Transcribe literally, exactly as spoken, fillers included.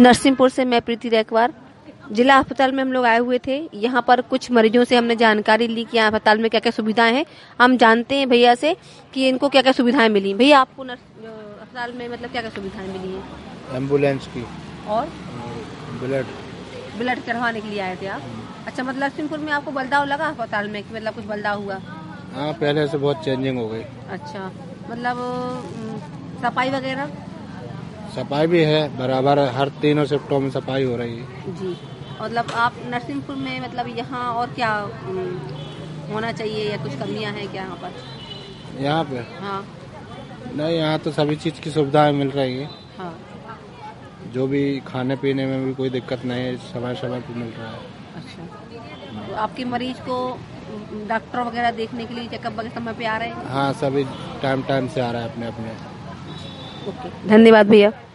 नरसिंहपुर से मैं प्रीति रैकवार। जिला अस्पताल में हम लोग आए हुए थे। यहाँ पर कुछ मरीजों से हमने जानकारी ली कि यहाँ अस्पताल में क्या क्या सुविधाएं हैं। हम जानते हैं भैया से कि इनको क्या क्या सुविधाएं मिली। भैया आपको अस्पताल में मतलब क्या क्या सुविधाएं मिली हैं? एम्बुलेंस की और ब्लड ब्लड चढ़वाने के लिए आए थे आप? अच्छा, मतलब नरसिंहपुर में आपको बलदाव लगा अस्पताल में कि मतलब कुछ बलदाव हुआ? हाँ, पहले से बहुत चेंजिंग हो गई। अच्छा, मतलब सफाई वगैरह? सफाई भी है बराबर, हर तीनों शिफ्टों में सफाई हो रही है जी। मतलब आप नरसिंहपुर में मतलब यहाँ और क्या होना चाहिए या कुछ कमियां हैं क्या यहाँ पर? यहाँ पे हाँ नहीं, यहाँ तो सभी चीज की सुविधाएं मिल रही है। हाँ, जो भी खाने पीने में भी कोई दिक्कत नहीं है, समय समय पे मिल रहा है। अच्छा, तो आपके मरीज को डॉक्टर वगैरह देखने के लिए चेकअप वगैरह समय पे आ रहे हैं? हाँ, सभी टाइम टाइम से आ रहा है अपने अपने। ओके, धन्यवाद भैया।